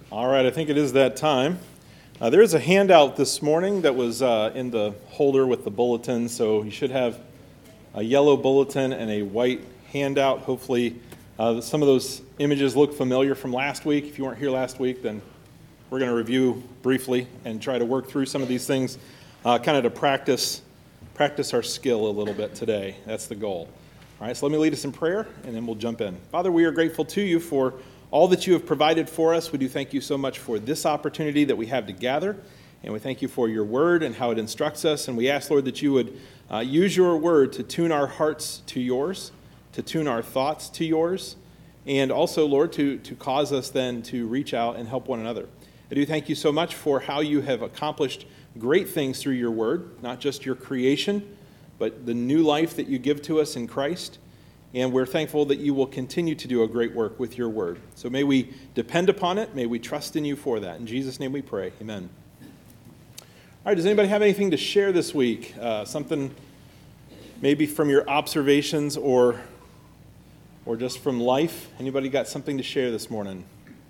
All right, I think it is that time. There is a handout this morning that was in the holder with the bulletin, so you should have a yellow bulletin and a white handout. Hopefully, some of those images look familiar from last week. If you weren't here last week, then we're going to review briefly and try to work through some of these things, kind of to practice our skill a little bit today. That's the goal. All right, so let me lead us in prayer, and then we'll jump in. Father, we are grateful to you for all that you have provided for us. We do thank you so much for this opportunity that we have to gather, and we thank you for your word and how it instructs us. And we ask, Lord, that you would use your word to tune our hearts to yours, to tune our thoughts to yours, and also, Lord, to cause us then to reach out and help one another. I do thank you so much for how you have accomplished great things through your word, not just your creation, but the new life that you give to us in Christ. And we're thankful that you will continue to do a great work with your word. So may we depend upon it. May we trust in you for that. In Jesus' name we pray. Amen. All right, does anybody have anything to share this week? Something maybe from your observations or just from life? Anybody got something to share this morning?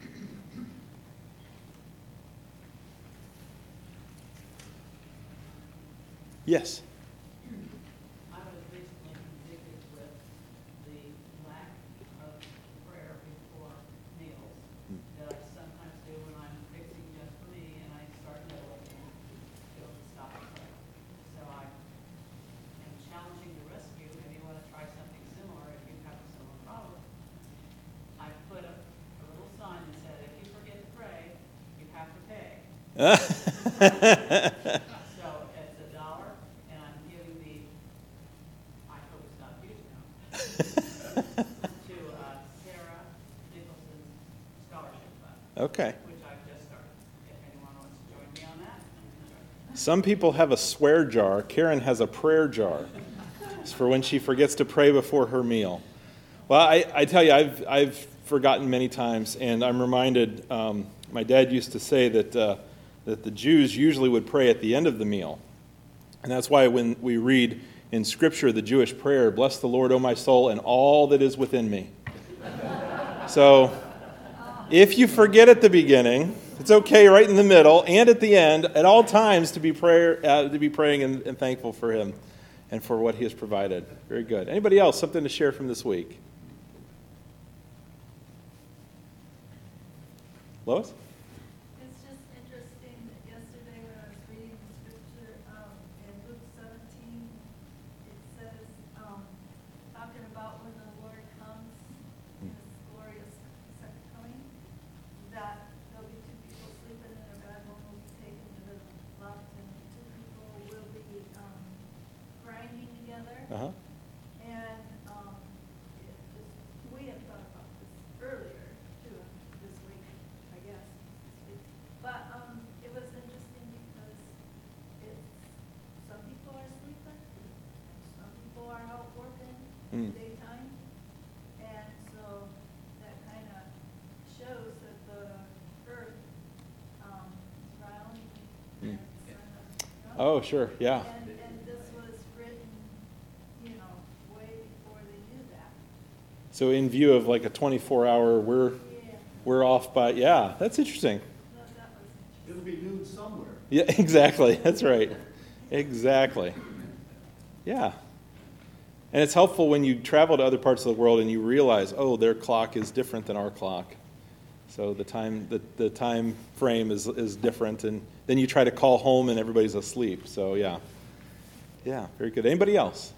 Yes. So it's $1, and I'm giving I hope it's not used now, to Sarah Nicholson's scholarship fund. Okay. Which I've just started. If anyone wants to join me on that. Some people have a swear jar. Karen has a prayer jar. It's for when she forgets to pray before her meal. Well, I tell you, I've forgotten many times, and I'm reminded, my dad used to say that the Jews usually would pray at the end of the meal. And that's why when we read in Scripture the Jewish prayer, "Bless the Lord, O my soul, and all that is within me." So if you forget at the beginning, it's okay right in the middle and at the end, at all times to be praying and thankful for him and for what he has provided. Very good. Anybody else, something to share from this week? Lois? Uh-huh. And we had thought about this earlier, too, this week, I guess. But it was interesting because some people are sleeping, some people are out working in the daytime, and so that kind of shows that the earth is round. Oh, sure, yeah. So in view of like a 24-hour, we're off by, yeah, that's interesting. It'll be noon somewhere. Yeah, exactly. That's right. Exactly. Yeah. And it's helpful when you travel to other parts of the world and you realize, oh, their clock is different than our clock. So the time frame is different, and then you try to call home and everybody's asleep. So yeah. Yeah, very good. Anybody else?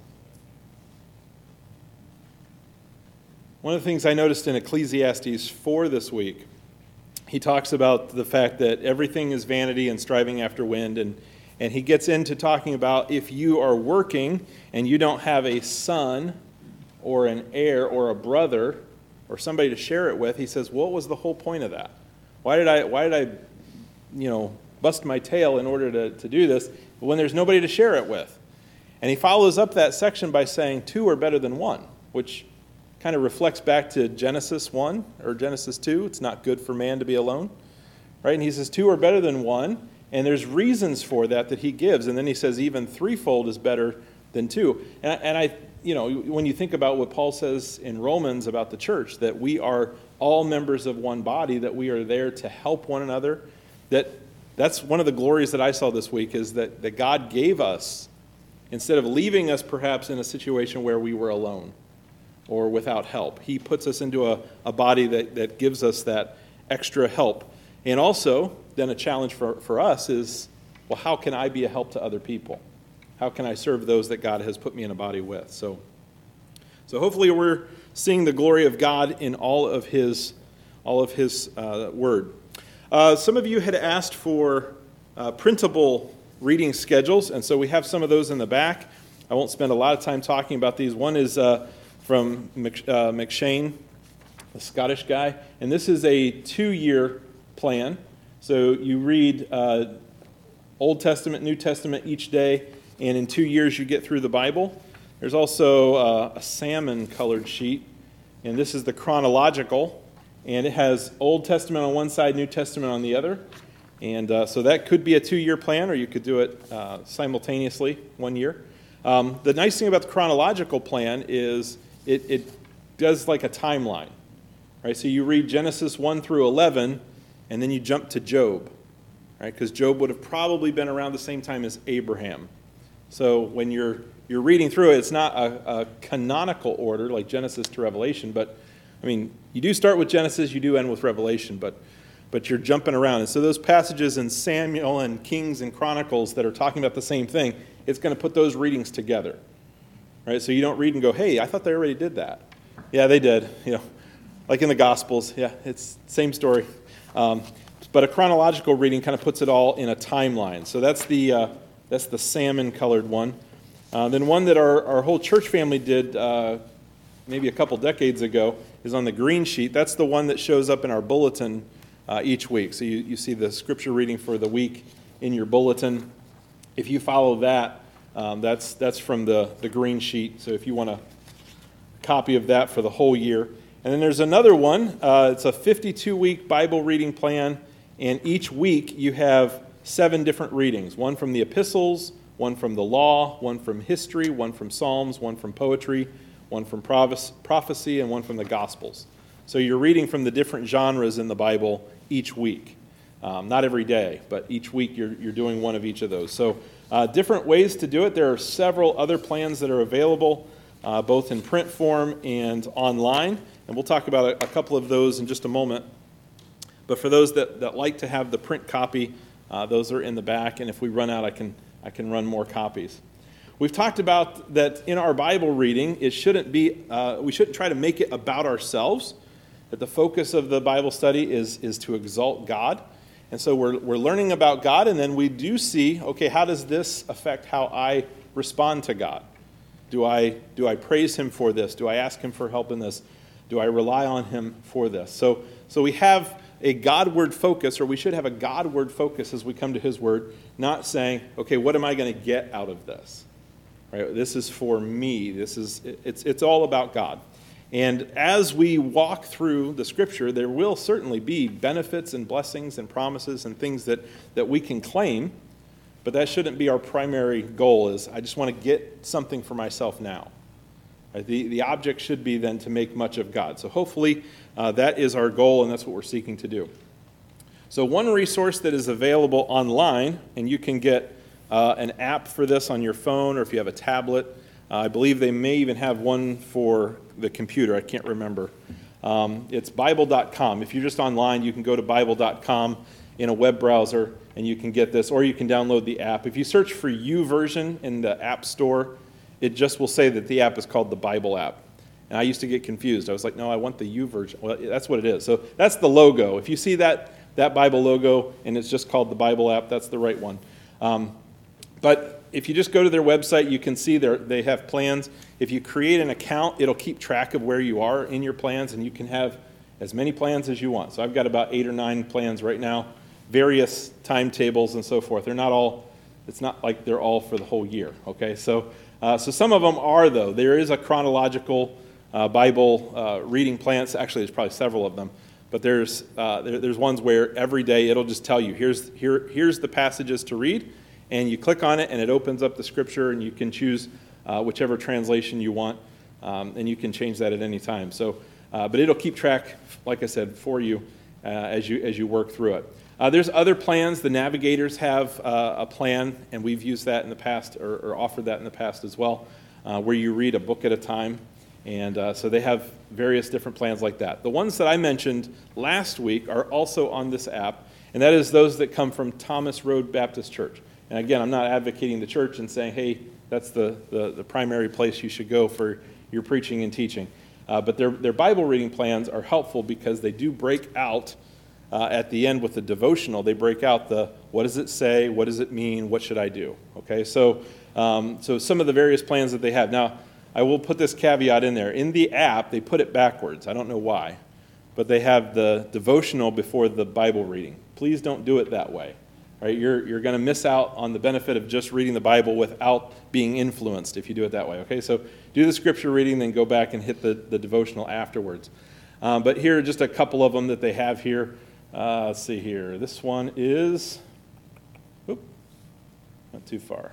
One of the things I noticed in Ecclesiastes 4 this week, he talks about the fact that everything is vanity and striving after wind, and he gets into talking about if you are working and you don't have a son or an heir or a brother or somebody to share it with, he says, what was the whole point of that? Why did I bust my tail in order to do this when there's nobody to share it with? And he follows up that section by saying 2 are better than 1, which kind of reflects back to Genesis 1 or Genesis 2. It's not good for man to be alone, right? And he says 2 are better than 1, and there's reasons for that he gives. And then he says even threefold is better than 2. And when you think about what Paul says in Romans about the church, that we are all members of one body, that we are there to help one another, that's one of the glories that I saw this week, is that God gave us, instead of leaving us perhaps in a situation where we were alone or without help, he puts us into a body that gives us that extra help. And also, then a challenge for us is, well, how can I be a help to other people? How can I serve those that God has put me in a body with? So hopefully we're seeing the glory of God in all of His Word. Some of you had asked for printable reading schedules, and so we have some of those in the back. I won't spend a lot of time talking about these. One is from McShane, the Scottish guy, and this is a 2-year plan. So you read Old Testament, New Testament each day, and in 2 years you get through the Bible. There's also a salmon-colored sheet, and this is the chronological, and it has Old Testament on one side, New Testament on the other. And so that could be a 2-year plan, or you could do it simultaneously 1 year. The nice thing about the chronological plan is it does like a timeline, right? So you read Genesis 1 through 11, and then you jump to Job, right? Because Job would have probably been around the same time as Abraham. So when you're reading through it, it's not a canonical order like Genesis to Revelation, but I mean, you do start with Genesis, you do end with Revelation, but you're jumping around. And so those passages in Samuel and Kings and Chronicles that are talking about the same thing, it's going to put those readings together, right? So you don't read and go, hey, I thought they already did that. Yeah, they did. Like in the Gospels. Yeah, it's same story. But a chronological reading kind of puts it all in a timeline. So that's the salmon-colored one. Then one that our whole church family did maybe a couple decades ago is on the green sheet. That's the one that shows up in our bulletin each week. So you see the scripture reading for the week in your bulletin. If you follow that, that's from the green sheet. So if you want a copy of that for the whole year. And then there's another one. It's a 52-week Bible reading plan. And each week you have 7 different readings. One from the epistles, one from the law, one from history, one from Psalms, one from poetry, one from prophecy, and one from the Gospels. So you're reading from the different genres in the Bible each week. Not every day, but each week you're doing one of each of those. So different ways to do it. There are several other plans that are available, both in print form and online. And we'll talk about a couple of those in just a moment. But for those that like to have the print copy, those are in the back. And if we run out, I can run more copies. We've talked about that in our Bible reading, we shouldn't try to make it about ourselves, that the focus of the Bible study is to exalt God. And so we're learning about God, and then we do see, okay, how does this affect how I respond to God? Do I praise Him for this? Do I ask Him for help in this? Do I rely on Him for this? So we have a Godward focus, or we should have a Godward focus as we come to His Word, not saying, okay, what am I going to get out of this? Right? This is for me. It's all about God. And as we walk through the Scripture, there will certainly be benefits and blessings and promises and things that we can claim, but that shouldn't be our primary goal, is I just want to get something for myself now. Right? The object should be then to make much of God. So hopefully that is our goal, and that's what we're seeking to do. So one resource that is available online, and you can get an app for this on your phone, or if you have a tablet. I believe they may even have one for the computer. I can't remember. It's Bible.com. If you're just online, you can go to Bible.com in a web browser, and you can get this, or you can download the app. If you search for YouVersion in the App Store, it just will say that the app is called the Bible app. And I used to get confused. I was like, no, I want the YouVersion. Well, that's what it is. So that's the logo. If you see that Bible logo and it's just called the Bible app, that's the right one. But if you just go to their website, you can see they have plans. If you create an account, it'll keep track of where you are in your plans, and you can have as many plans as you want. So I've got about 8 or 9 plans right now, various timetables and so forth. It's not like they're all for the whole year, okay? So some of them are, though. There is a chronological Bible reading plan. Actually, there's probably several of them. But there's ones where every day it'll just tell you, here's the passages to read, and you click on it, and it opens up the Scripture, and you can choose whichever translation you want, and you can change that at any time. So, but it'll keep track, like I said, for you as you work through it. There's other plans. The Navigators have a plan, and we've used that in the past, or offered that in the past as well, where you read a book at a time. And so they have various different plans like that. The ones that I mentioned last week are also on this app, and that is those that come from Thomas Road Baptist Church. And again, I'm not advocating the church and saying, hey, that's the primary place you should go for your preaching and teaching. But their Bible reading plans are helpful because they do break out at the end with the devotional. They break out the what does it say, what does it mean, what should I do? Okay, so some of the various plans that they have. Now, I will put this caveat in there. In the app, they put it backwards. I don't know why, but they have the devotional before the Bible reading. Please don't do it that way. Right? You're going to miss out on the benefit of just reading the Bible without being influenced if you do it that way. Okay, so do the scripture reading, then go back and hit the devotional afterwards. But here are just a couple of them that they have here. Let's see here. This one is, not too far.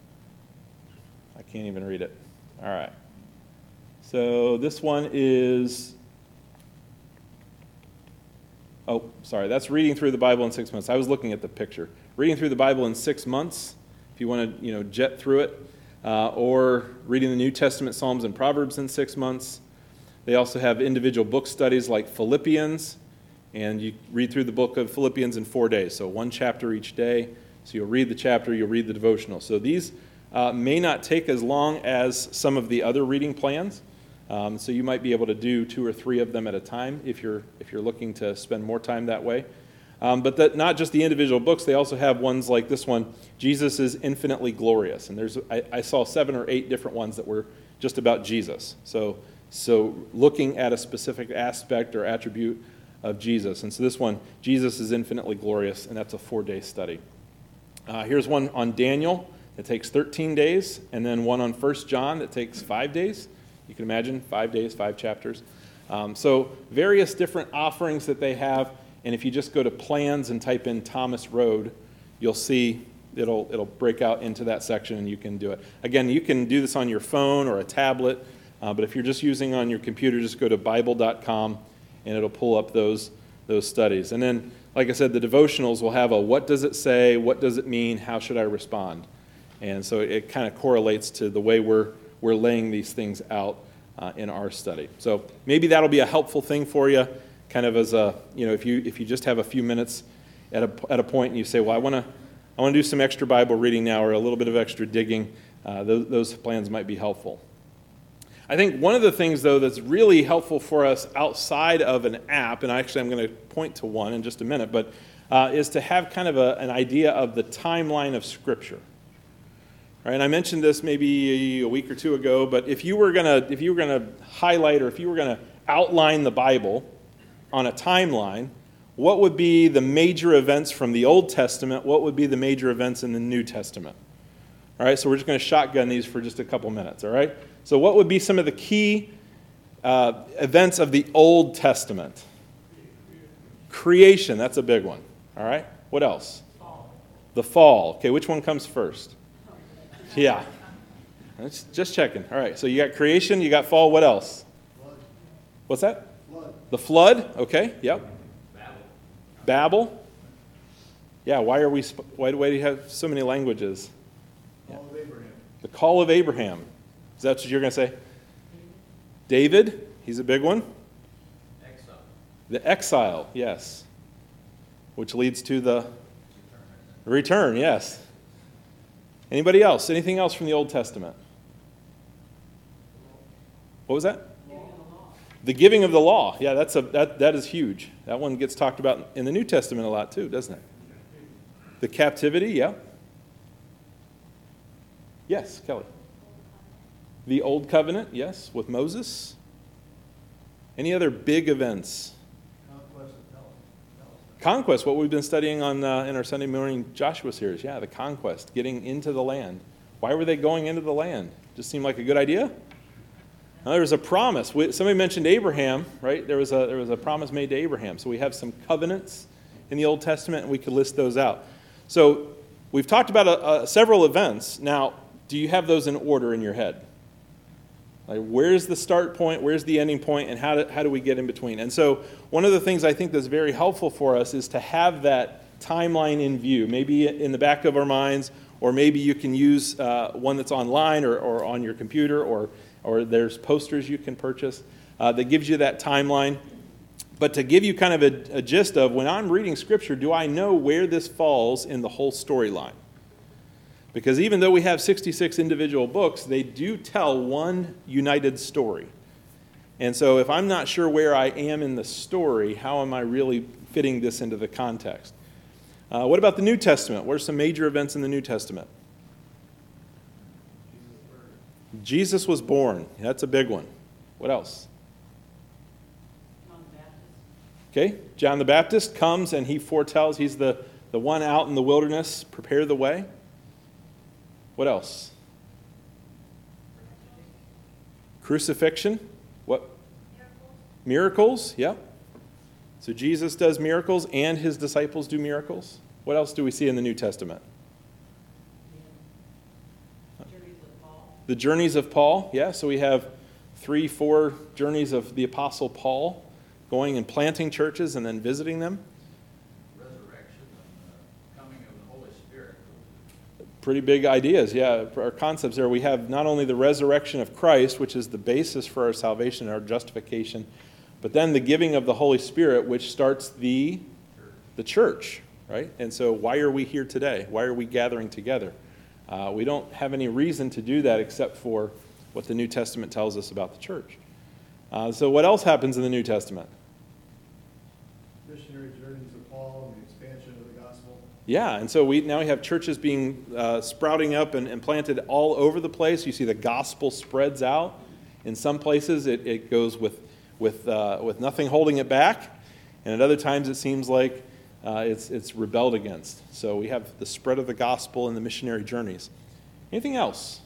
I can't even read it. All right. So this one is, that's reading through the Bible in 6 months. I was looking at the picture. Reading through the Bible in 6 months, if you want to, jet through it, or reading the New Testament, Psalms, and Proverbs in 6 months. They also have individual book studies like Philippians, and you read through the book of Philippians in 4 days, so one chapter each day. So you'll read the chapter, you'll read the devotional. So these may not take as long as some of the other reading plans. So you might be able to do 2 or 3 of them at a time if you're looking to spend more time that way. But not just the individual books, they also have ones like this one, Jesus is Infinitely Glorious. And I saw 7 or 8 different ones that were just about Jesus. So looking at a specific aspect or attribute of Jesus. And so this one, Jesus is Infinitely Glorious, and that's a 4-day study. Here's one on Daniel that takes 13 days, and then one on 1 John that takes 5 days. You can imagine, 5 days, 5 chapters. So various different offerings that they have, and if you just go to plans and type in Thomas Road, you'll see it'll break out into that section, and you can do it. Again, you can do this on your phone or a tablet, but if you're just using on your computer, just go to Bible.com, and it'll pull up those studies. And then, like I said, the devotionals will have a what does it say, what does it mean, how should I respond? And so it kind of correlates to the way we're laying these things out in our study. So maybe that'll be a helpful thing for you, kind of as a, if you just have a few minutes at a point and you say, well, I want to do some extra Bible reading now or a little bit of extra digging, those plans might be helpful. I think one of the things, though, that's really helpful for us outside of an app, and actually I'm going to point to one in just a minute, but is to have kind of an idea of the timeline of Scripture. Right, and I mentioned this maybe a week or 2 ago, but if you were going to highlight or if you were going to outline the Bible on a timeline, what would be the major events from the Old Testament? What would be the major events in the New Testament? All right, so we're just going to shotgun these for just a couple minutes, all right? So what would be some of the key events of the Old Testament? Creation, that's a big one, all right? What else? The fall. Okay, which one comes first? Yeah. Just checking. All right, so you got creation, you got fall, what else? Flood. What's that? Flood. The flood, okay, yep. Babel. Yeah, why do we have so many languages? Call of Abraham. The call of Abraham. Is that what you're going to say? David, he's a big one. Exile. The exile, yes. Which leads to the return, yes. Anybody else? Anything else from the Old Testament? What was that? The giving of the law. Yeah, that is huge. That one gets talked about in the New Testament a lot too, doesn't it? The captivity, yeah. Yes, Kelly. The Old Covenant, yes, with Moses. Any other big events? Conquest of Palestine. Conquest, what we've been studying on in our Sunday morning Joshua series. Yeah, the conquest, getting into the land. Why were they going into the land? Just seemed like a good idea? Now, there was a promise. Somebody mentioned Abraham, right? There was a promise made to Abraham. So we have some covenants in the Old Testament, and we could list those out. So we've talked about several events. Now, do you have those in order in your head? Like, where's the start point, where's the ending point, and how do we get in between? And so one of the things I think that's very helpful for us is to have that timeline in view, maybe in the back of our minds, or maybe you can use one that's online or on your computer, or there's posters you can purchase that gives you that timeline. But to give you kind of a gist of, when I'm reading Scripture, do I know where this falls in the whole storyline? Because even though we have 66 individual books, they do tell one united story. And so if I'm not sure where I am in the story, how am I really fitting this into the context? What about the New Testament? What are some major events in the New Testament? Jesus was born. That's a big one. What else? John the Baptist. Okay, John the Baptist comes and he foretells. He's the one out in the wilderness, prepare the way. What else? Crucifixion. What? Miracles, yeah. So Jesus does miracles and his disciples do miracles. What else do we see in the New Testament? Journeys of Paul. The journeys of Paul, yeah. So we have 3-4 journeys of the Apostle Paul going and planting churches and then visiting them. Resurrection and coming of the Holy Spirit. Pretty big ideas, yeah, our concepts there. We have not only the resurrection of Christ, which is the basis for our salvation and our justification, but then the giving of the Holy Spirit, which starts the church, right? And so why are we here today? Why are we gathering together? We don't have any reason to do that except for what the New Testament tells us about the church. So what else happens in the New Testament? Missionary journeys of Paul and the expansion of the gospel. Yeah, and so now we have churches being sprouting up and planted all over the place. You see the gospel spreads out. In some places it goes with nothing holding it back, and at other times it seems like it's rebelled against. So we have the spread of the gospel and the missionary journeys. Anything else?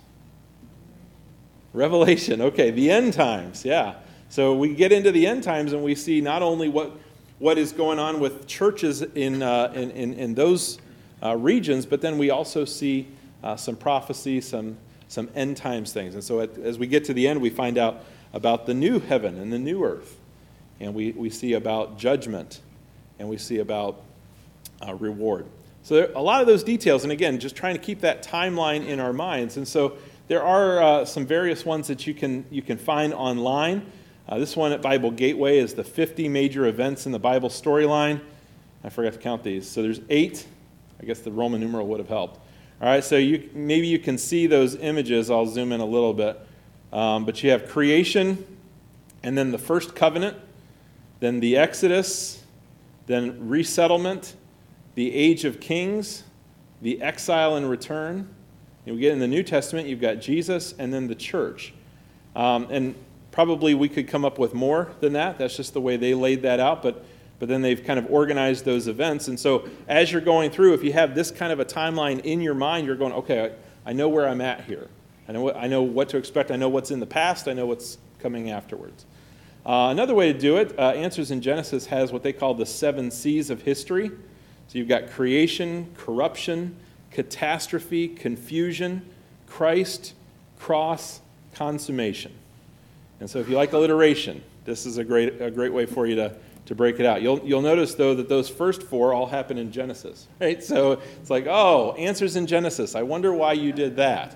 Revelation. Okay, the end times. Yeah. So we get into the end times and we see not only what is going on with churches in those regions, but then we also see some prophecy, some end times things. And so as we get to the end, we find out about the new heaven and the new earth. And we see about judgment, and we see about reward. So there are a lot of those details, and again, just trying to keep that timeline in our minds. And so there are some various ones that you can find online. This one at Bible Gateway is the 50 major events in the Bible storyline. I forgot to count these. So there's 8. I guess the Roman numeral would have helped. All right, so maybe you can see those images. I'll zoom in a little bit. But you have creation, and then the first covenant, then the Exodus, then resettlement, the age of kings, the exile and return. And we get in the New Testament, you've got Jesus, and then the church. And probably we could come up with more than that. That's just the way they laid that out. But then they've kind of organized those events. And so as you're going through, if you have this kind of a timeline in your mind, you're going, okay, I know where I'm at here. I know what to expect. I know what's in the past. I know what's coming afterwards. Another way to do it, Answers in Genesis has what they call the 7 C's of history. So you've got creation, corruption, catastrophe, confusion, Christ, cross, consummation. And so if you like alliteration, this is a great way for you to break it out. You'll notice, though, that those first 4 all happen in Genesis, right? So it's like, oh, Answers in Genesis. I wonder why you did that.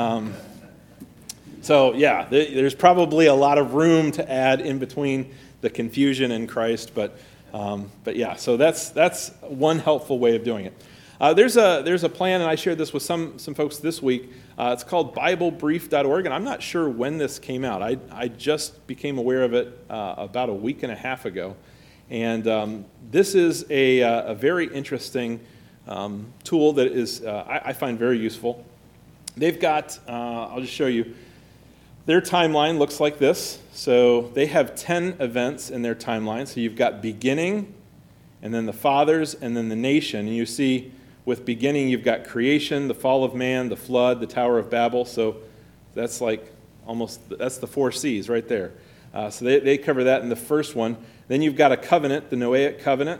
So yeah, there's probably a lot of room to add in between the confusion and Christ, but yeah, so that's one helpful way of doing it. There's a plan, and I shared this with some folks this week. It's called BibleBrief.org, and I'm not sure when this came out. I just became aware of it about a week and a half ago, and this is a very interesting tool that is I find very useful. They've got I'll just show you. Their timeline looks like this. So they have 10 events in their timeline. So you've got beginning, and then the fathers, and then the nation. And you see with beginning, you've got creation, the fall of man, the flood, the Tower of Babel. So that's like that's the 4 C's right there. So they cover that in the first one. Then you've got a covenant, the Noahic covenant.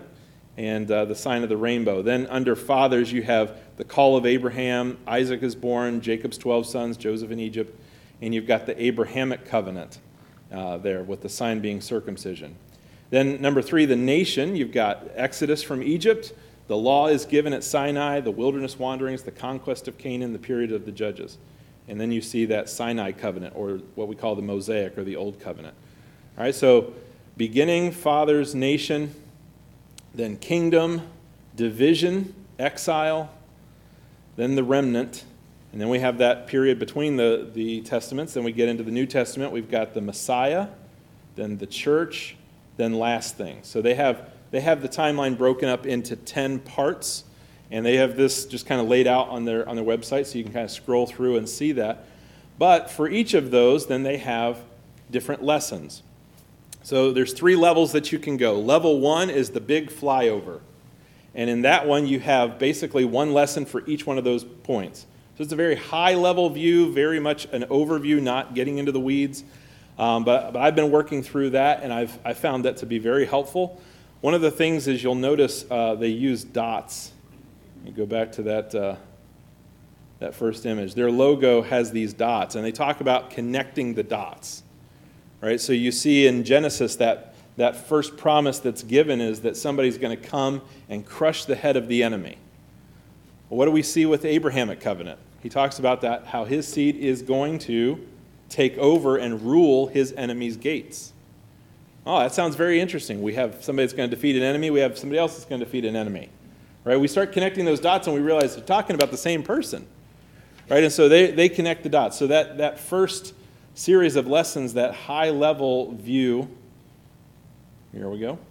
and the sign of the rainbow. Then under fathers, you have the call of Abraham, Isaac is born, Jacob's 12 sons, Joseph in Egypt, and you've got the Abrahamic covenant there with the sign being circumcision. Then number 3, the nation, you've got Exodus from Egypt, the law is given at Sinai, the wilderness wanderings, the conquest of Canaan, the period of the judges. And then you see that Sinai covenant, or what we call the Mosaic or the Old Covenant. All right, so beginning, fathers, nation, then kingdom, division, exile, then the remnant, and then we have that period between the testaments. Then we get into the New Testament. We've got the Messiah, then the church, then last things. So they have the timeline broken up into 10 parts, and they have this just kind of laid out on their website, so you can kind of scroll through and see that. But for each of those, then they have different lessons. So there's 3 levels that you can go. Level 1 is the big flyover. And in that one, you have basically one lesson for each one of those points. So it's a very high-level view, very much an overview, not getting into the weeds. But I've been working through that, and I've found that to be very helpful. One of the things is you'll notice they use dots. You go back to that first image. Their logo has these dots, and they talk about connecting the dots. Right? So you see in Genesis that first promise that's given is that somebody's going to come and crush the head of the enemy. Well, what do we see with the Abrahamic covenant? He talks about that, how his seed is going to take over and rule his enemy's gates. Oh, that sounds very interesting. We have somebody that's going to defeat an enemy. We have somebody else that's going to defeat an enemy. Right? We start connecting those dots and we realize they're talking about the same person. Right? And so they connect the dots. So that first series of lessons, that high-level view, here we go,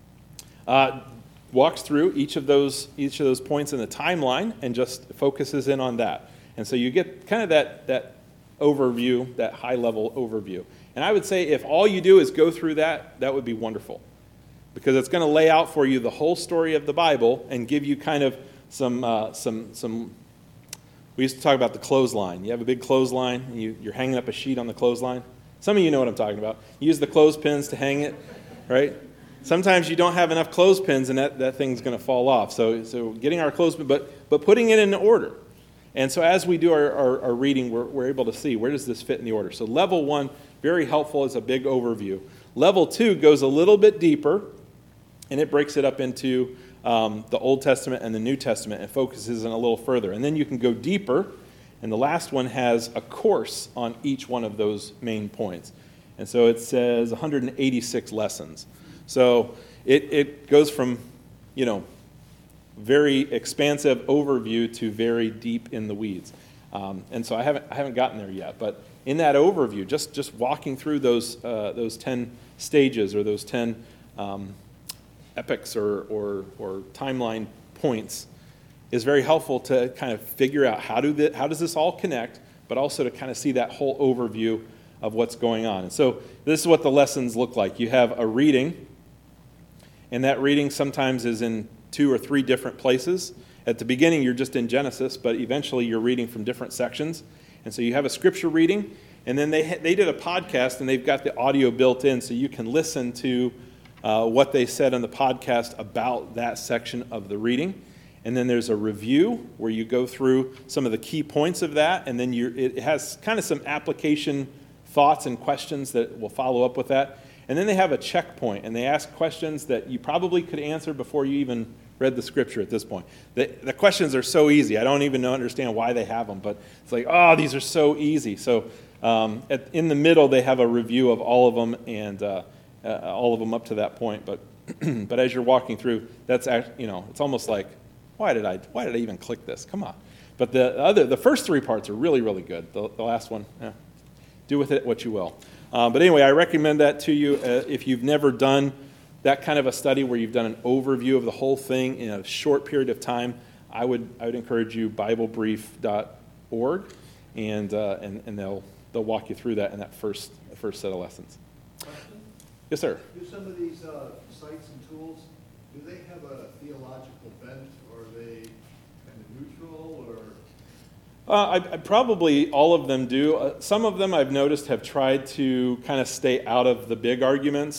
walks through each of those points in the timeline and just focuses in on that. And so you get kind of that overview, that high-level overview. And I would say if all you do is go through that would be wonderful, because it's going to lay out for you the whole story of the Bible and give you kind of some. We used to talk about the clothesline. You have a big clothesline, and you're hanging up a sheet on the clothesline. Some of you know what I'm talking about. You use the clothespins to hang it, right? Sometimes you don't have enough clothespins, and that thing's going to fall off. So getting our clothespin, but putting it in order. And so as we do our reading, we're able to see where does this fit in the order. So level 1, very helpful as a big overview. Level 2 goes a little bit deeper, and it breaks it up into the Old Testament and the New Testament and focuses in a little further. And then you can go deeper, and the last one has a course on each one of those main points. And so it says 186 lessons. So it goes from, very expansive overview to very deep in the weeds. And so I haven't gotten there yet, but in that overview, just walking through those 10 stages or those 10 epics or timeline points is very helpful to kind of figure out how does this all connect, but also to kind of see that whole overview of what's going on. And so this is what the lessons look like. You have a reading, and that reading sometimes is in 2 or 3 different places. At the beginning, you're just in Genesis, but eventually you're reading from different sections. And so you have a scripture reading, and then they did a podcast, and they've got the audio built in, so you can listen to what they said on the podcast about that section of the reading. And then there's a review where you go through some of the key points of that, and then it has kind of some application thoughts and questions that will follow up with that. And then they have a checkpoint, and they ask questions that you probably could answer before you even read the scripture at this point. The questions are so easy. I don't even understand why they have them, but it's like, oh, these are so easy. So in the middle, they have a review of all of them, and all of them up to that point. But but as you're walking through, that's it's almost like, why did I even click this? Come on. But the first 3 parts are really, really good. The last one, do with it what you will. But anyway, I recommend that to you if you've never done that kind of a study where you've done an overview of the whole thing in a short period of time. I would encourage you BibleBrief.org, and they'll walk you through that in that first set of lessons. Question? Yes, sir. Do some of these sites and tools, do they have a theological bent, or are they kind of neutral, or? I probably all of them do. Some of them I've noticed have tried to kind of stay out of the big arguments.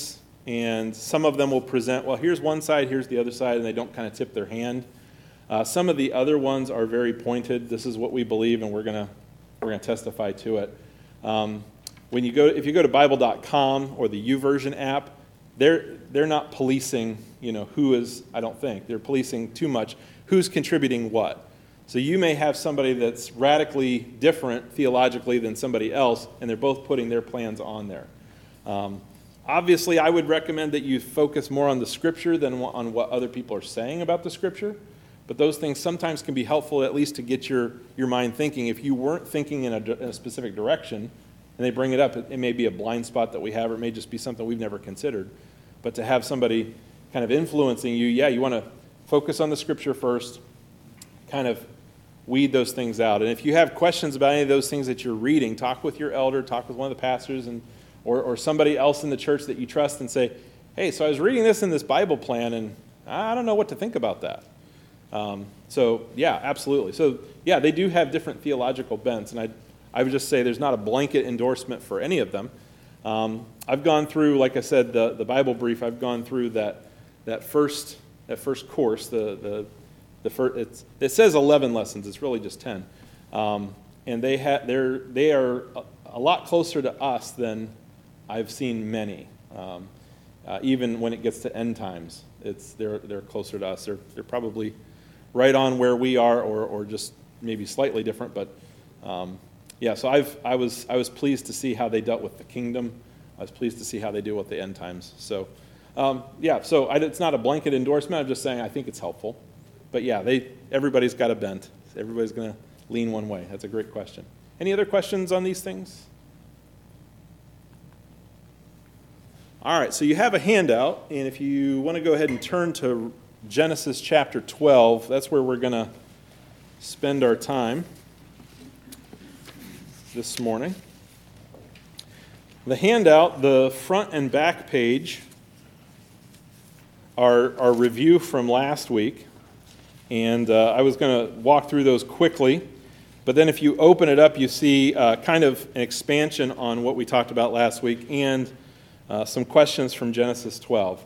and some of them will present, well, here's one side, here's the other side, and they don't kind of tip their hand. Some of the other ones are very pointed. This is what we believe, and we're gonna testify to it. If you go to Bible.com or the YouVersion app, they're not policing, who is. I don't think they're policing too much who's contributing what. So you may have somebody that's radically different theologically than somebody else, and they're both putting their plans on there. Obviously, I would recommend that you focus more on the Scripture than on what other people are saying about the Scripture. But those things sometimes can be helpful, at least to get your mind thinking. If you weren't thinking in a specific direction, and they bring it up, it may be a blind spot that we have, or it may just be something we've never considered. But to have somebody kind of influencing you, you want to focus on the Scripture first, kind of weed those things out. And if you have questions about any of those things that you're reading, talk with your elder, talk with one of the pastors, or somebody else in the church that you trust, and say, hey, so I was reading this in this Bible plan, and I don't know what to think about that. Absolutely. So, they do have different theological bents, and I would just say there's not a blanket endorsement for any of them. I've gone through, like I said, the Bible brief. I've gone through that first course. The first, it says 11 lessons. It's really just 10, and they are a lot closer to us than I've seen many. Even when it gets to end times, they're closer to us. They're probably right on where we are, or just maybe slightly different. But so I was pleased to see how they dealt with the kingdom. I was pleased to see how they deal with the end times. So it's not a blanket endorsement. I'm just saying I think it's helpful. But everybody's got a bent. Everybody's going to lean one way. That's a great question. Any other questions on these things? All right, so you have a handout, and if you want to go ahead and turn to Genesis chapter 12, that's where we're going to spend our time this morning. The handout, the front and back page, are our review from last week, and I was going to walk through those quickly, but then if you open it up, you see kind of an expansion on what we talked about last week, and some questions from Genesis 12.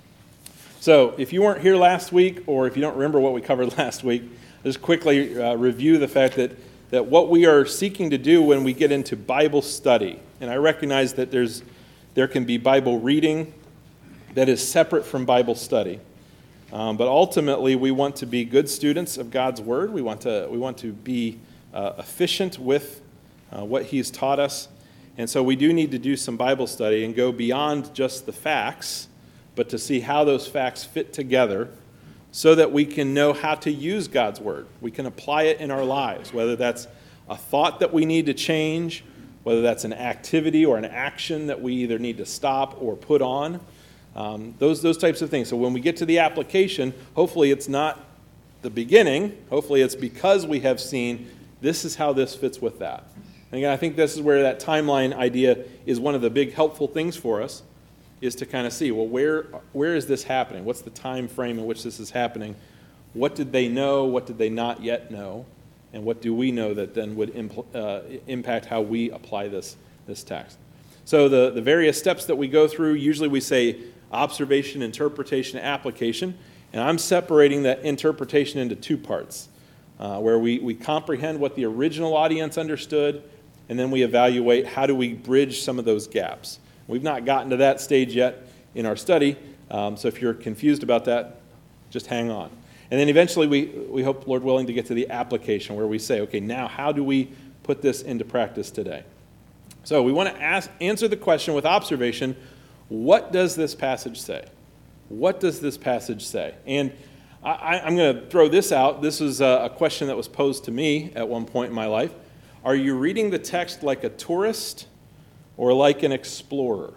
So if you weren't here last week, or if you don't remember what we covered last week, just quickly review the fact that what we are seeking to do when we get into Bible study, and I recognize that there can be Bible reading that is separate from Bible study, but ultimately we want to be good students of God's Word. We want to be efficient with what He's taught us. And so we do need to do some Bible study and go beyond just the facts, but to see how those facts fit together so that we can know how to use God's Word. We can apply it in our lives, whether that's a thought that we need to change, whether that's an activity or an action that we either need to stop or put on, those types of things. So when we get to the application, hopefully it's not the beginning. Hopefully it's because we have seen this is how this fits with that. And again, I think this is where that timeline idea is one of the big helpful things for us, is to kind of see, well, where is this happening? What's the time frame in which this is happening? What did they know? What did they not yet know? And what do we know that then would impact how we apply this text? So the various steps that we go through, usually we say observation, interpretation, application. And I'm separating that interpretation into two parts, where we comprehend what the original audience understood, and then we evaluate how do we bridge some of those gaps. We've not gotten to that stage yet in our study, so if you're confused about that, just hang on. And then eventually we hope, Lord willing, to get to the application where we say, okay, now how do we put this into practice today? So we want to answer the question with observation, what does this passage say? What does this passage say? And I'm going to throw this out. This is a question that was posed to me at one point in my life. Are you reading the text like a tourist or like an explorer?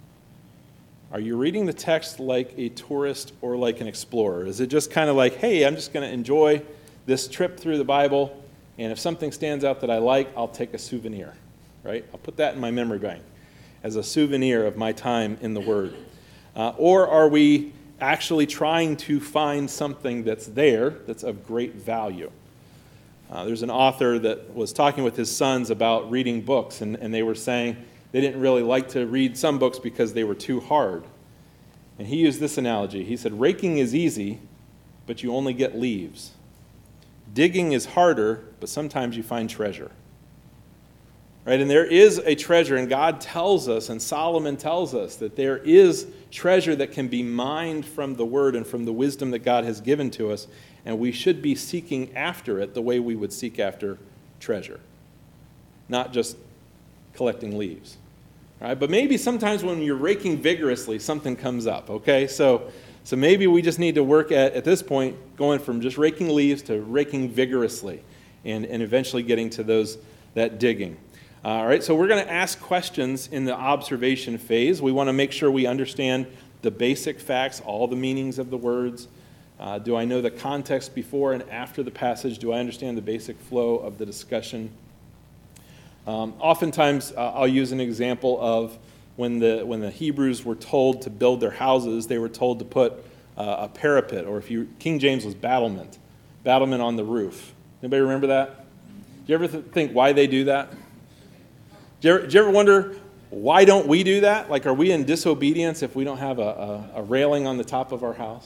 Are you reading the text like a tourist or like an explorer? Is it just kind of like, hey, I'm just going to enjoy this trip through the Bible, and if something stands out that I like, I'll take a souvenir, right? I'll put that in my memory bank as a souvenir of my time in the Word. Or are we actually trying to find something that's there that's of great value? There's an author that was talking with his sons about reading books, and they were saying they didn't really like to read some books because they were too hard. And he used this analogy. He said, raking is easy, but you only get leaves. Digging is harder, but sometimes you find treasure. Right? And there is a treasure, and God tells us, and Solomon tells us, that there is treasure that can be mined from the Word and from the wisdom that God has given to us, and we should be seeking after it the way we would seek after treasure, not just collecting leaves. Right? But maybe sometimes when you're raking vigorously, something comes up, okay? So maybe we just need to work at this point, going from just raking leaves to raking vigorously, and eventually getting to that digging. All right, so we're going to ask questions in the observation phase. We want to make sure we understand the basic facts, all the meanings of the words. Do I know the context before and after the passage? Do I understand the basic flow of the discussion? Oftentimes, I'll use an example of when the Hebrews were told to build their houses, they were told to put a parapet, or King James was battlement on the roof. Anybody remember that? Do you ever think why they do that? Do you ever wonder, why don't we do that? Like, are we in disobedience if we don't have a railing on the top of our house?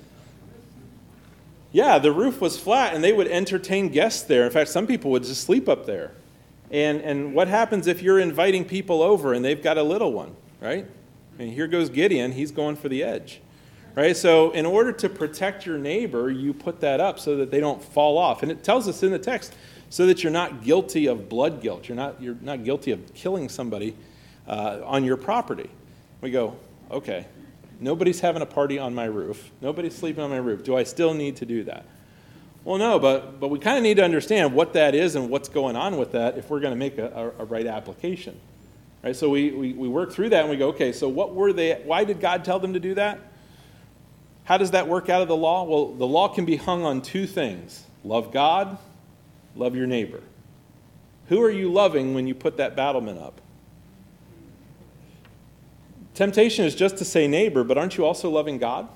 Yeah, the roof was flat, and they would entertain guests there. In fact, some people would just sleep up there. And what happens if you're inviting people over and they've got a little one, right? And here goes Gideon, he's going for the edge. Right? So in order to protect your neighbor, you put that up so that they don't fall off. And it tells us in the text, so that you're not guilty of blood guilt. You're not guilty of killing somebody on your property. We go, okay, nobody's having a party on my roof. Nobody's sleeping on my roof. Do I still need to do that? Well, no, but we kind of need to understand what that is and what's going on with that if we're going to make a right application. Right? So we work through that and we go, okay, so why did God tell them to do that? How does that work out of the law? Well, the law can be hung on two things. Love God, love your neighbor. Who are you loving when you put that battlement up? Temptation is just to say neighbor, but aren't you also loving God?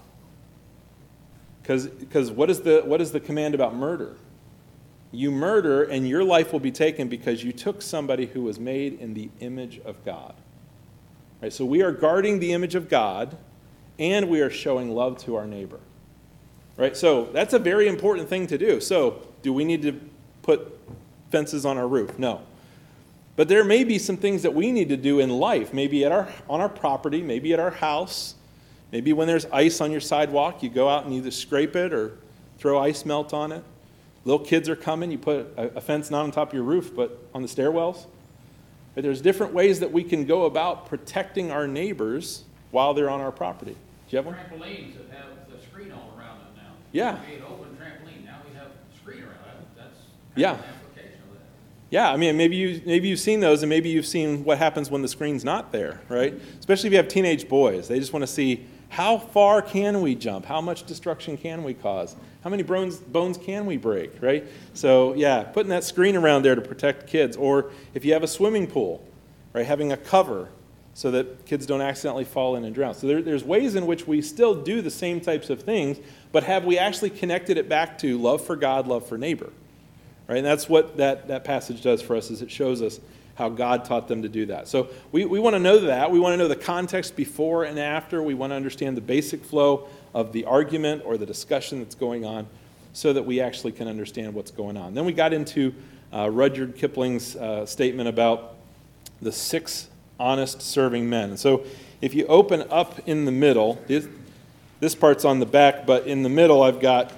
Because what is the command about murder? You murder and your life will be taken because you took somebody who was made in the image of God. Right? So we are guarding the image of God and we are showing love to our neighbor. Right? So that's a very important thing to do. So do we need to put fences on our roof? No. But there may be some things that we need to do in life, maybe on our property, maybe at our house. Maybe when there's ice on your sidewalk, you go out and either scrape it or throw ice melt on it. Little kids are coming, you put a fence not on top of your roof, but on the stairwells. But there's different ways that we can go about protecting our neighbors while they're on our property. Do you have one? Trampolines that have the screen all around them now. Yeah. We made open trampoline, now we have screen around it. That's Yeah. kind of an application of that. Yeah, I mean, maybe you've seen those, and maybe you've seen what happens when the screen's not there, right? Especially if you have teenage boys. They just want to see, how far can we jump? How much destruction can we cause? How many bones can we break, right? So, yeah, putting that screen around there to protect kids. Or if you have a swimming pool, right, having a cover so that kids don't accidentally fall in and drown. So there's ways in which we still do the same types of things, but have we actually connected it back to love for God, love for neighbor? Right? And that's what that passage does for us, is it shows us how God taught them to do that. So we want to know that. We want to know the context before and after. We want to understand the basic flow of the argument or the discussion that's going on so that we actually can understand what's going on. Then we got into Rudyard Kipling's statement about the 6 honest serving men. And so if you open up in the middle, this part's on the back, but in the middle I've got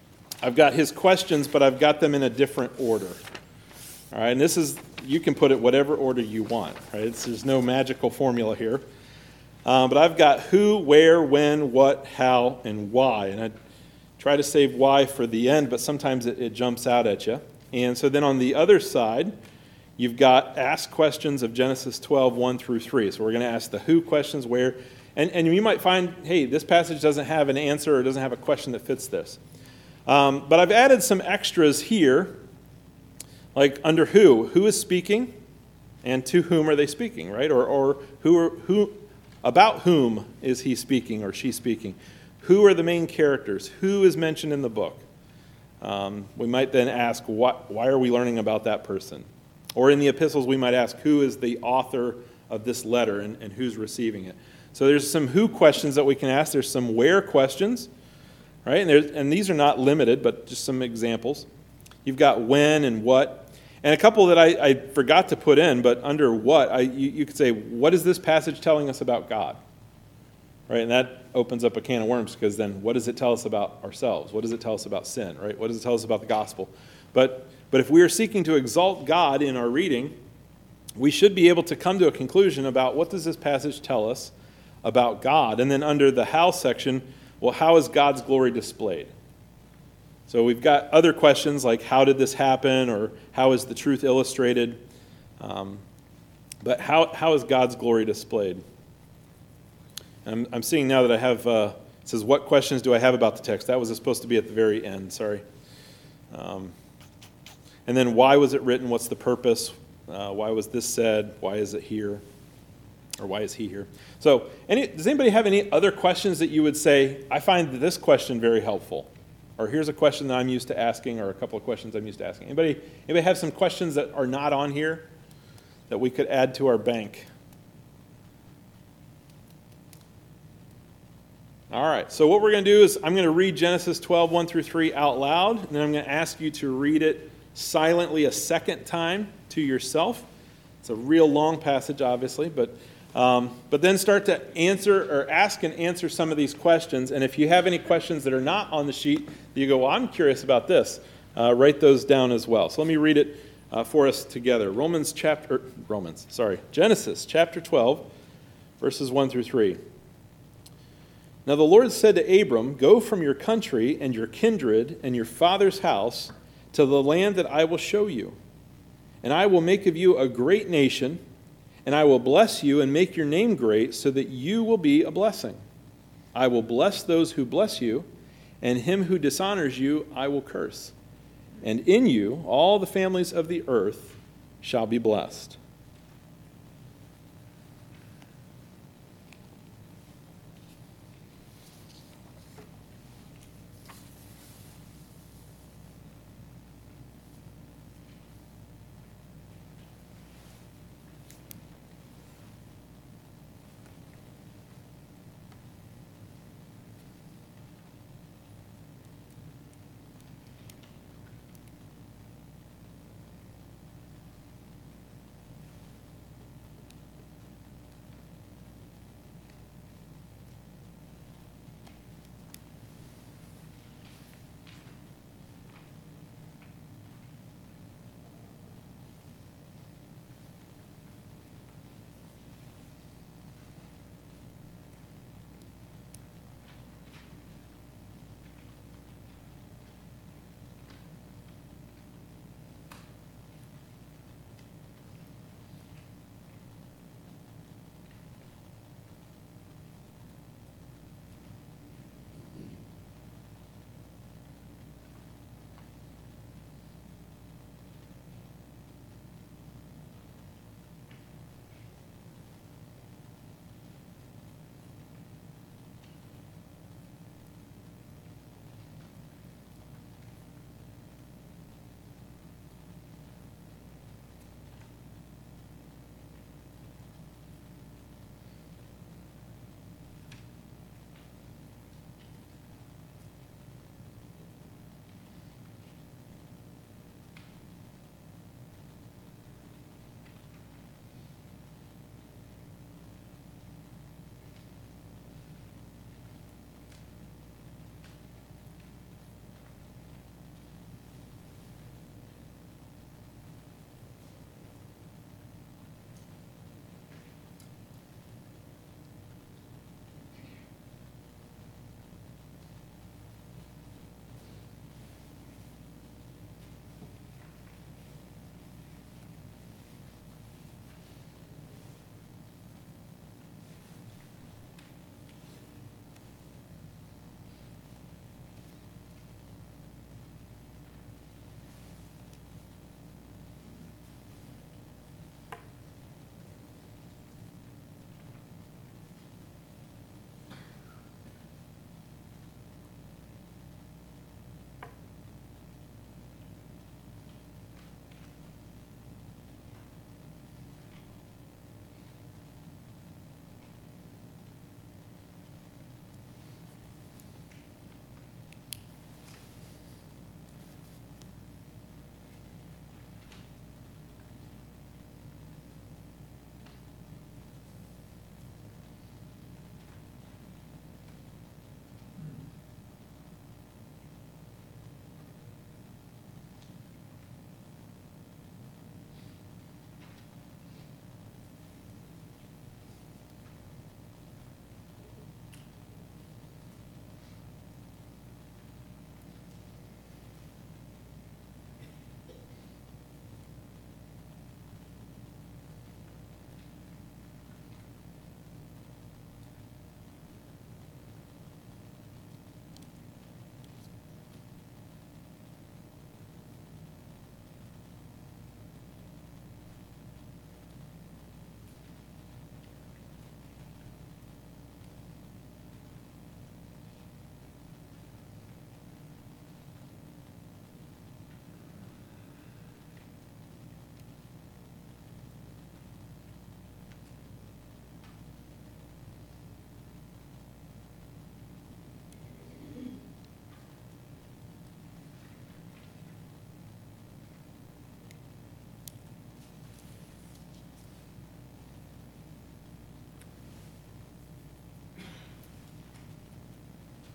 his questions, but I've got them in a different order. All right, and this is, you can put it whatever order you want, right? There's no magical formula here. But I've got who, where, when, what, how, and why. And I try to save why for the end, but sometimes it jumps out at you. And so then on the other side, you've got ask questions of Genesis 12, 1 through 3. So we're going to ask the who questions, where. And you might find, hey, this passage doesn't have an answer or doesn't have a question that fits this. But I've added some extras here. Like under who is speaking, and to whom are they speaking, right? Or who about whom is he speaking or she speaking? Who are the main characters? Who is mentioned in the book? We might then ask, why are we learning about that person? Or in the epistles, we might ask, who is the author of this letter and who's receiving it? So there's some who questions that we can ask. There's some where questions, right? And these are not limited, but just some examples. You've got when and what. And a couple that I forgot to put in, but under what, you could say, what is this passage telling us about God? Right? And that opens up a can of worms, because then what does it tell us about ourselves? What does it tell us about sin, right? What does it tell us about the gospel? But if we are seeking to exalt God in our reading, we should be able to come to a conclusion about what does this passage tell us about God. And then under the how section, well, how is God's glory displayed? So we've got other questions like how did this happen, or how is the truth illustrated? But how is God's glory displayed? I'm seeing now that I have, it says, what questions do I have about the text? That was supposed to be at the very end, sorry. And then why was it written? What's the purpose? Why was this said? Why is it here? Or why is he here? So does anybody have any other questions that you would say, I find this question very helpful? Or here's a question that I'm used to asking, or a couple of questions I'm used to asking. Anybody have some questions that are not on here that we could add to our bank? All right, so what we're going to do is I'm going to read Genesis 12, 1 through 3 out loud, and then I'm going to ask you to read it silently a second time to yourself. It's a real long passage, obviously, but then start to ask and answer some of these questions. And if you have any questions that are not on the sheet, you go, well, I'm curious about this. Write those down as well. So let me read it for us together. Genesis chapter 12, verses 1 through 3. Now the Lord said to Abram, go from your country and your kindred and your father's house to the land that I will show you. And I will make of you a great nation, and I will bless you and make your name great, so that you will be a blessing. I will bless those who bless you, and him who dishonors you I will curse. And in you all the families of the earth shall be blessed.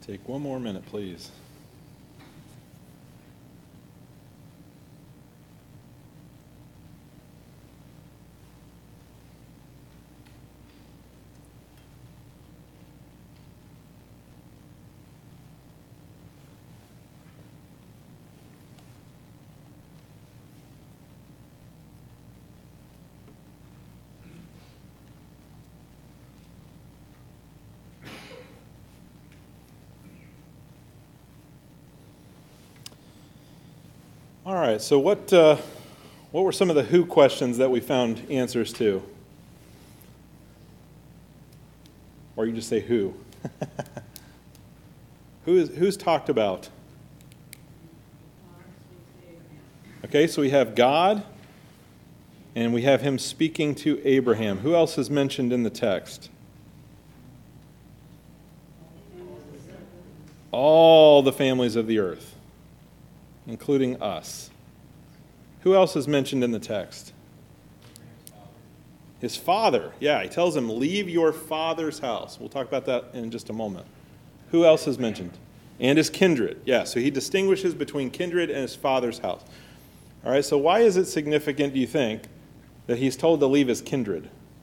Take one more minute, please. All right, so what were some of the who questions that we found answers to? Or you can just say who. Who's talked about? Okay, so we have God, and we have him speaking to Abraham. Who else is mentioned in the text? All the families of the earth, including us. Who else is mentioned in the text? His father. Yeah, he tells him, leave your father's house. We'll talk about that in just a moment. Who else is mentioned? And his kindred. Yeah, so he distinguishes between kindred and his father's house. All right, so why is it significant, do you think, that he's told to leave his kindred?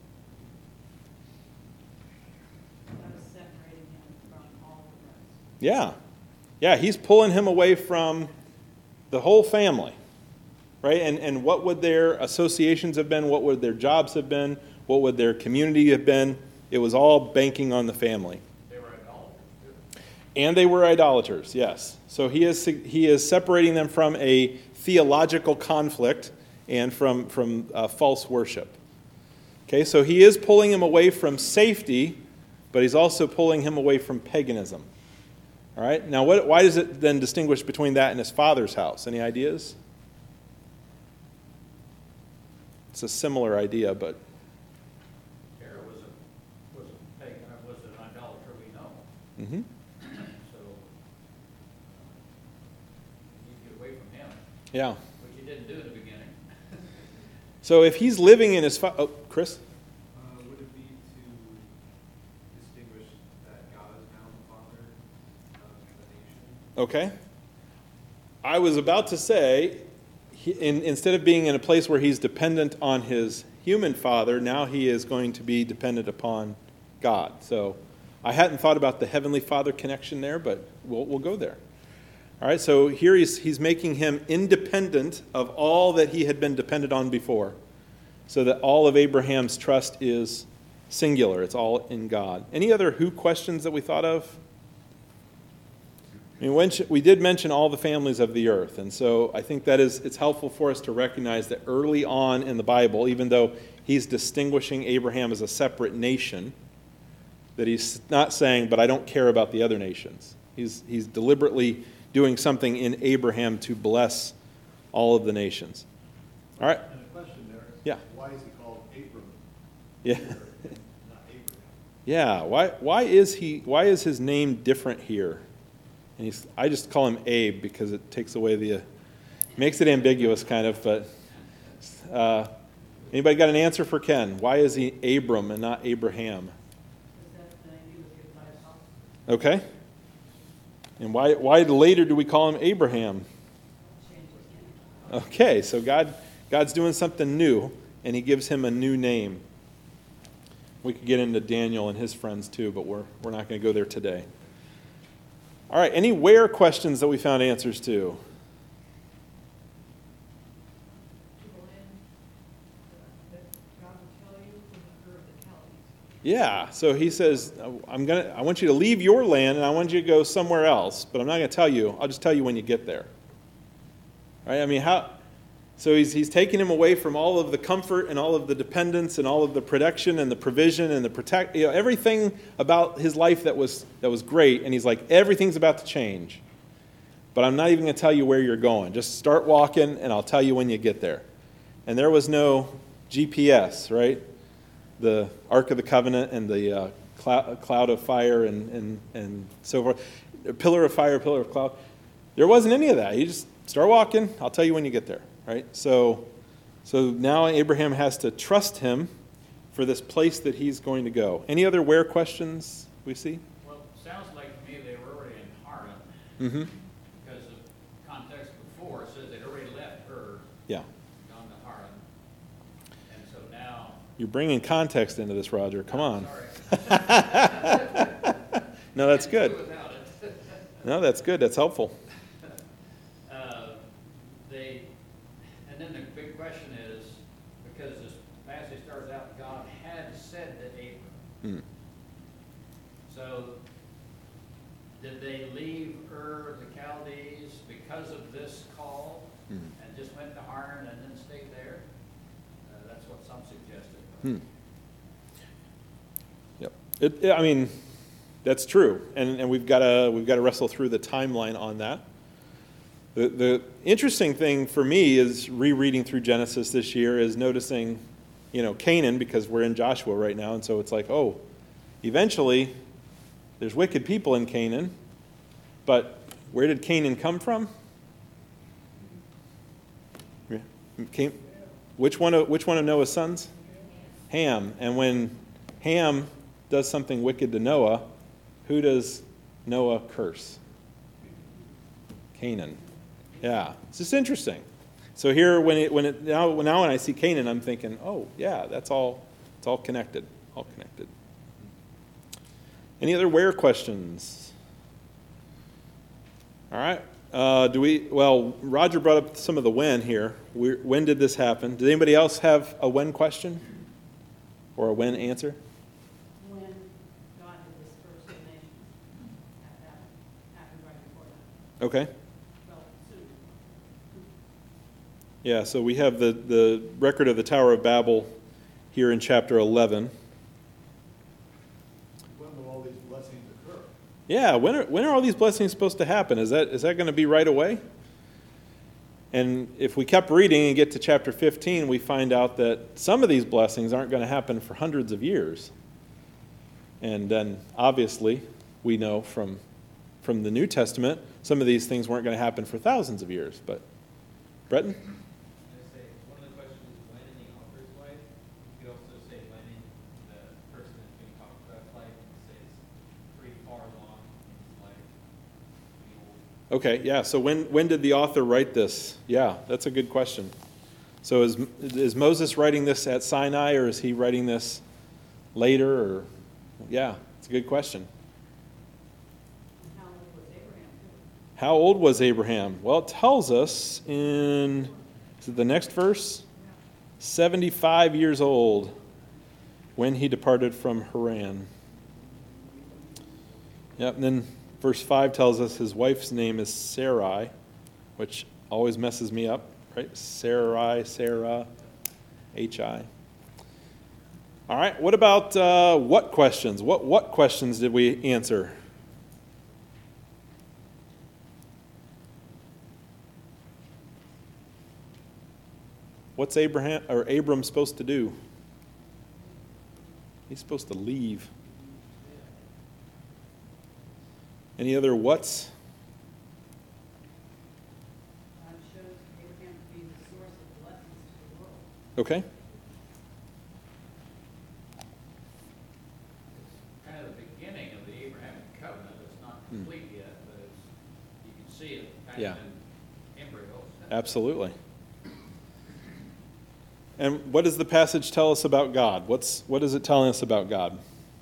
That was separating him from all the rest. Yeah. Yeah, he's pulling him away from the whole family, right? And what would their associations have been? What would their jobs have been? What would their community have been? It was all banking on the family. They were idolaters too. And they were idolaters, yes. So he is separating them from a theological conflict and from false worship. Okay, so he is pulling him away from safety, but he's also pulling him away from paganism. All right, now why does it then distinguish between that and his father's house? Any ideas? It's a similar idea, but Terah was a pagan, was an idolater we know. mhm. So you get away from him, Yeah. which you didn't do in the beginning. So if he's living in his Chris? Would it be to distinguish that God is now the Father of the nation? Okay. I was about to say, instead of being in a place where he's dependent on his human father, now he is going to be dependent upon God. So I hadn't thought about the Heavenly Father connection there, but we'll go there. All right, so here he's making him independent of all that he had been dependent on before, so that all of Abraham's trust is singular. It's all in God. Any other who questions that we thought of? I mean, we did mention all the families of the earth, and so I think it's helpful for us to recognize that early on in the Bible, even though he's distinguishing Abraham as a separate nation, that he's not saying, but I don't care about the other nations. He's deliberately doing something in Abraham to bless all of the nations. All right. And a question there. Yeah. Why is he called Abram? Yeah. Not Abraham. Yeah. Why is his name different here? And I just call him Abe because it takes away makes it ambiguous kind of. But anybody got an answer for Ken? Why is he Abram and not Abraham? Because that's the name he was given by his father. Okay. And why later do we call him Abraham? Changed his name. Okay, so God's doing something new, and he gives him a new name. We could get into Daniel and his friends too, but we're not going to go there today. All right, any where questions that we found answers to? That God will tell you from the Ur of the Chaldees. Yeah, so he says, I want you to leave your land, and I want you to go somewhere else, but I'm not going to tell you. I'll just tell you when you get there. Right? I mean, so he's taking him away from all of the comfort and all of the dependence and all of the protection and the provision and the everything about his life that was great, and he's like, everything's about to change. But I'm not even going to tell you where you're going. Just start walking, and I'll tell you when you get there. And there was no GPS, right? The Ark of the Covenant and the cloud of fire and so forth. Pillar of fire, pillar of cloud. There wasn't any of that. You just start walking. I'll tell you when you get there. Right? So now Abraham has to trust him for this place that he's going to go. Any other where questions we see? Well, sounds like to me they were already Mm-hmm. Because the context before says they'd already left Ur, Yeah. gone to Haran. And so now. You're bringing context into this, Roger. Come on. Sorry. No, that's Can't good. do without it. No, that's good. That's helpful. And then the big question is, because this passage starts out, God had said to Abram. Hmm. So, did they leave Ur the Chaldees because of this call Hmm. and just went to Haran and then stayed there? That's what some suggested. Hmm. Yep. I mean, that's true, and we've got to wrestle through the timeline on that. The interesting thing for me is rereading through Genesis this year is noticing, Canaan, because we're in Joshua right now, and so it's like, oh, eventually there's wicked people in Canaan, but where did Canaan come from? Which one of Noah's sons? Ham. And when Ham does something wicked to Noah, who does Noah curse? Canaan. Yeah, it's just interesting. So here, now when I see Canaan, I'm thinking, oh yeah, it's all connected, all connected. Any other where questions? All right. Roger brought up some of the when here. When did this happen? Did anybody else have a when question or a when answer? When God did disperse the nations, that happened right before that. Okay. Well, soon. Yeah, so we have the record of the Tower of Babel here in chapter 11. When will all these blessings occur? Yeah, when are all these blessings supposed to happen? Is that going to be right away? And if we kept reading and get to chapter 15, we find out that some of these blessings aren't going to happen for hundreds of years. And then, obviously, we know from the New Testament, some of these things weren't going to happen for thousands of years. But, Breton? I say, one of the questions is when in the author's life. You could also say when in the person that's being talked about's life. You say it's pretty far along in his life. Pretty old. Okay, yeah, so when did the author write this? Yeah, that's a good question. So is Moses writing this at Sinai, or is he writing this later? Or yeah, it's a good question. And how old was Abraham, too? How old was Abraham? Well, it tells us in, is it the next verse? 75 years old when he departed from Haran. Yep, and then verse 5 tells us his wife's name is Sarai, which always messes me up, right? Sarai, Sarah, H-I. All right, what about what questions? What questions did we answer? What's Abram supposed to do? He's supposed to leave. Any other what's? God shows Abraham to be the source of blessings to the world. Okay. It's kind of the beginning of the Abrahamic covenant. It's not complete yet, but you can see it kind Yeah. of in embryo. Absolutely. And what does the passage tell us about God? What is it telling us about God?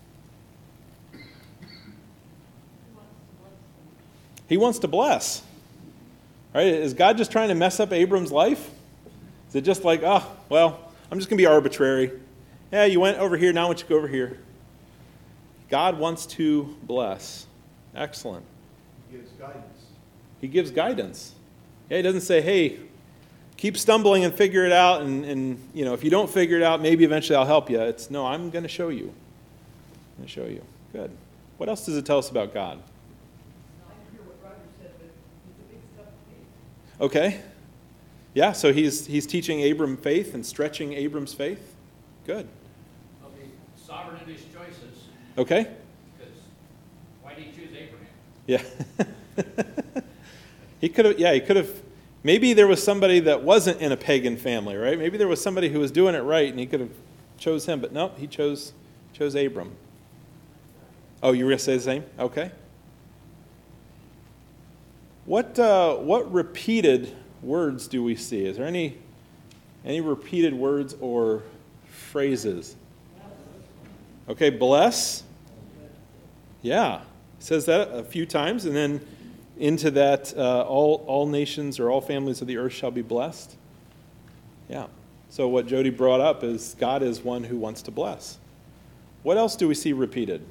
He wants to bless. Right? Is God just trying to mess up Abram's life? Is it just like, I'm just going to be arbitrary. Yeah, you went over here, now I want you to go over here. God wants to bless. Excellent. He gives guidance. He gives guidance. Yeah, he doesn't say, hey, keep stumbling and figure it out, and if you don't figure it out, maybe eventually I'll help you. It's, no, I'm going to show you. I'm going to show you. Good. What else does it tell us about God? I hear what Roger said, but it's a big step of faith. Okay. Yeah, so he's teaching Abram faith and stretching Abram's faith. Good. He'll be sovereign in his choices, Okay. because why did he choose Abraham? Yeah. He could have, maybe there was somebody that wasn't in a pagan family, right? Maybe there was somebody who was doing it right and he could have chose him, but no, he chose Abram. Oh, you were going to say the same? Okay. What repeated words do we see? Is there any repeated words or phrases? Okay, bless. Yeah, it says that a few times, and then into that, all nations or all families of the earth shall be blessed. Yeah. So what Jody brought up is God is one who wants to bless. What else do we see repeated?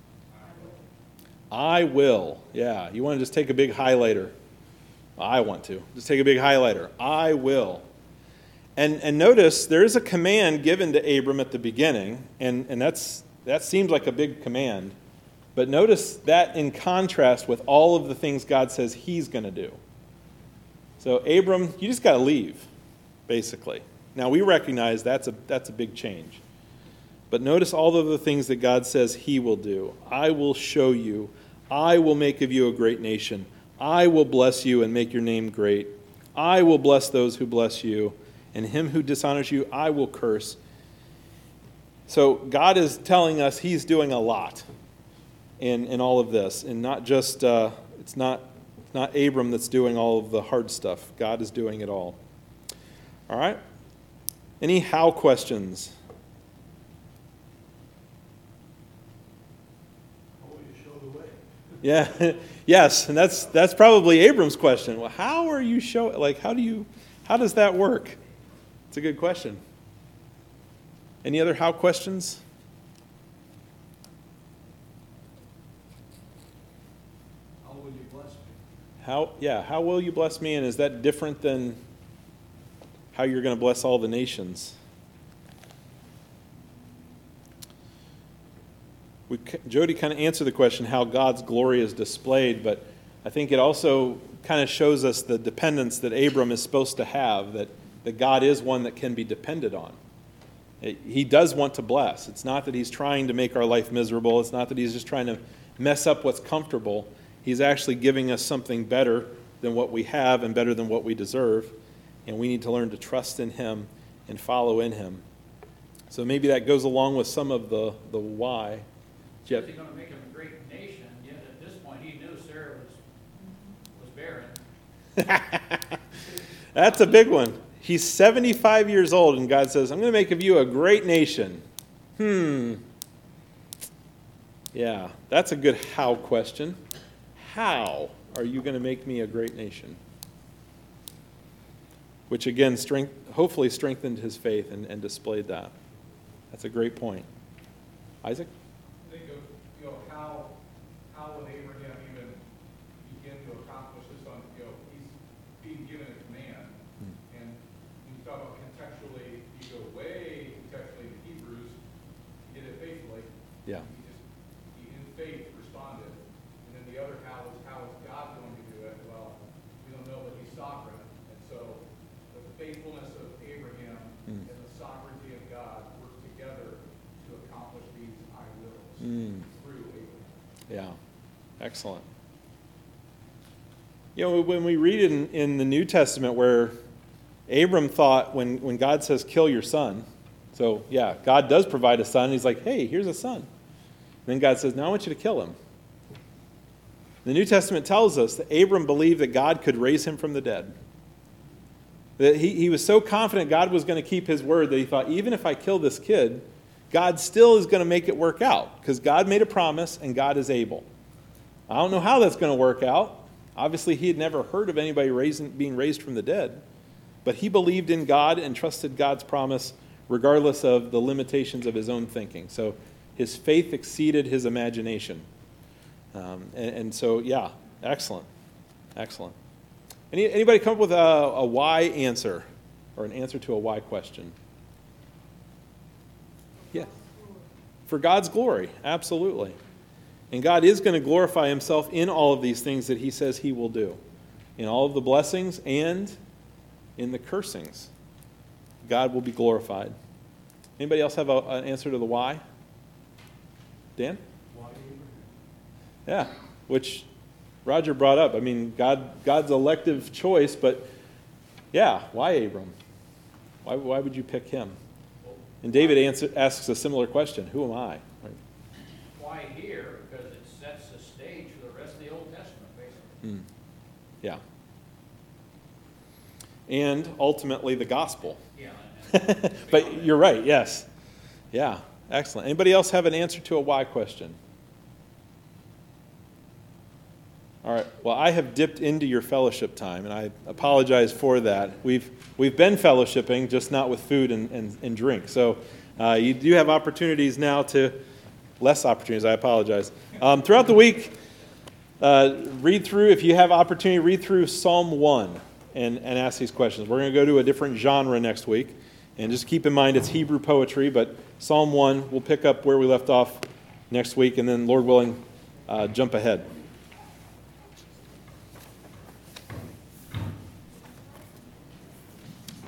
I will. Yeah, you want to just take a big highlighter. I want to. Just take a big highlighter. I will. And notice there is a command given to Abram at the beginning, and that seems like a big command. But notice that in contrast with all of the things God says he's going to do. So Abram, you just got to leave, basically. Now we recognize that's a big change. But notice all of the things that God says he will do. I will show you. I will make of you a great nation. I will bless you and make your name great. I will bless those who bless you, and him who dishonors you I will curse. So God is telling us he's doing a lot in all of this, and not just it's not Abram that's doing all of the hard stuff. God is doing it all. All right? Any how questions? How will you show the way? Yeah, yes, and that's probably Abram's question. Well, how are you how does that work? It's a good question. Any other how questions? How will you bless me? How will you bless me? And is that different than how you're going to bless all the nations? Jody kind of answered the question how God's glory is displayed, but I think it also kind of shows us the dependence that Abram is supposed to have, that God is one that can be depended on. He does want to bless. It's not that he's trying to make our life miserable. It's not that he's just trying to mess up what's comfortable. He's actually giving us something better than what we have and better than what we deserve, and we need to learn to trust in him and follow in him. So maybe that goes along with some of the why. Is he going to make him a great nation? Yet at this point, he knew Sarah was barren. That's a big one. He's 75 years old, and God says, I'm going to make of you a great nation. Yeah, that's a good how question. How are you going to make me a great nation? Which, again, hopefully strengthened his faith and displayed that. That's a great point. Isaac? Think of, how would Abraham even begin to accomplish this on, he's being given a command. And you talk about contextually, you go way contextually to Hebrews, he did it faithfully. Yeah. He in faith responded. And then the other how is God going to do it? Well, we don't know, but he's sovereign. And so the faithfulness of Abraham and the sovereignty of God work together to accomplish these I wills through Abraham. Yeah, excellent. When we read in the New Testament where Abram thought when God says, kill your son, so yeah, God does provide a son. He's like, hey, here's a son. And then God says, now I want you to kill him. The New Testament tells us that Abram believed that God could raise him from the dead. That he was so confident God was going to keep his word that he thought, even if I kill this kid, God still is going to make it work out because God made a promise and God is able. I don't know how that's going to work out. Obviously, he had never heard of anybody being raised from the dead, but he believed in God and trusted God's promise regardless of the limitations of his own thinking. So his faith exceeded his imagination. And so, yeah, excellent. Excellent. Anybody come up with a why answer or an answer to a why question? Yeah. For God's glory, absolutely. And God is going to glorify himself in all of these things that he says he will do. In all of the blessings and in the cursings. God will be glorified. Anybody else have an answer to the why? Dan? Why Abraham? Yeah, which Roger brought up. I mean, God's elective choice, but yeah, why Abram? Why would you pick him? And David asks a similar question. Who am I? Right. Why here? Because it sets the stage for the rest of the Old Testament, basically. Yeah. And ultimately the gospel. Yeah. But you're right, yes. Yeah, excellent. Anybody else have an answer to a why question? All right, well, I have dipped into your fellowship time, and I apologize for that. We've been fellowshipping, just not with food and drink. So you do have opportunities now to, less opportunities, I apologize. Throughout the week, read through, if you have opportunity, read through Psalm 1 and ask these questions. We're going to go to a different genre next week. And just keep in mind it's Hebrew poetry, but Psalm 1, we'll pick up where we left off next week, and then, Lord willing, jump ahead.